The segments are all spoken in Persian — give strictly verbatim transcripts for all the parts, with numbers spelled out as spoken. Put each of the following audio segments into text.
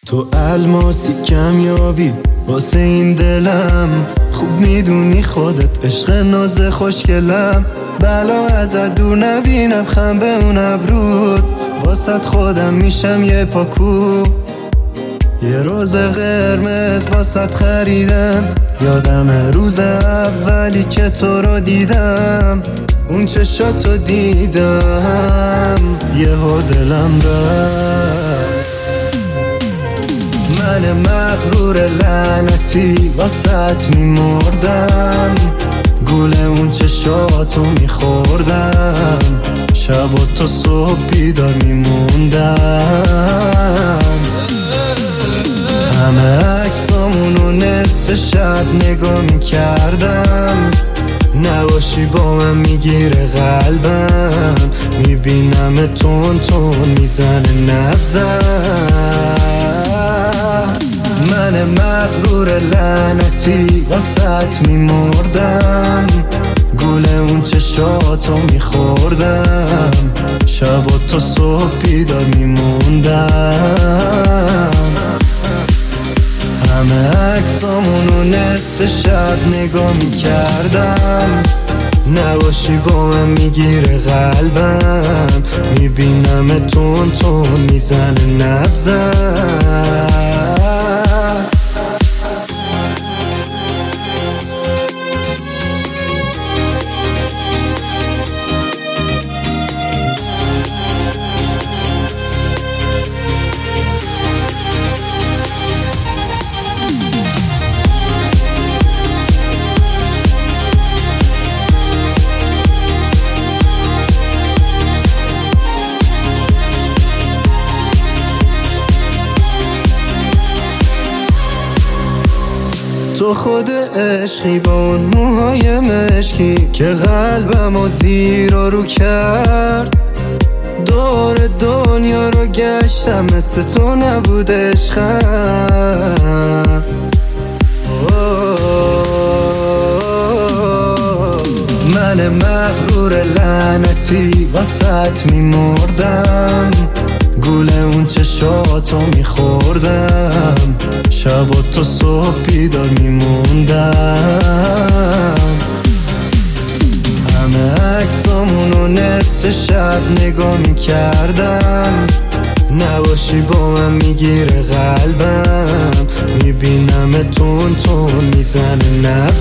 تو الماسی کمیابی واسه این دلم، خوب میدونی خودت عشق ناز خوشگلم. بلا ازت دور نبینم خم به اون ابرود، واسط خودم میشم یه پاکو. یه روز قرمز واسط خریدم، یادم روز اولی که تو رو دیدم. اون چشاتو دیدم یهو دلم رفت. من مغرور لعنتی واسط میمردم، گول اون چشاتو میخوردم. شب و تا صبح بیدار میموندم. همه عکسامونو نصف شب نگاه میکردم. نباشی با من میگیره قلبم، میبینم تون تون میزنه نبزم. من مغرور لعنتی واسط میمردم، گول اون چشاتو میخوردم. شب و تا صبح بیدار میموندم. همه عکسامونو نصف شب نگاه میکردم. نباشی با من میگیره قلبم، میبینم تون تون میزنه نبزم. تو خود عشقی با اون موهای مشکی که قلبم و زیر و رو کرد. دور دنیا رو گشتم مثل تو نبود عشقم. من مغرور لعنتی واسط میمردم، گول اون چشاتو میخوردم. شب و تا صبح بیدار میموندم. همه عکسامونو نصف شب نگاه میکردم. نباشی با من میگیره قلبم، میبینم تون تون میزنه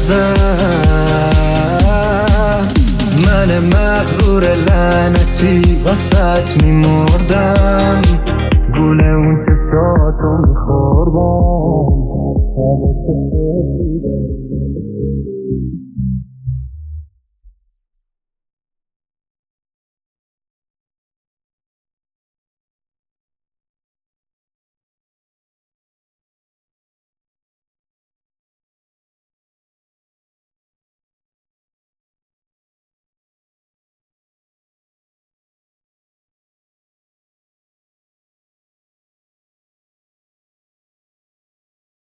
نبزم. من مغرور لعنتی واسط میمردم، گول اون چشاتو میخوردم.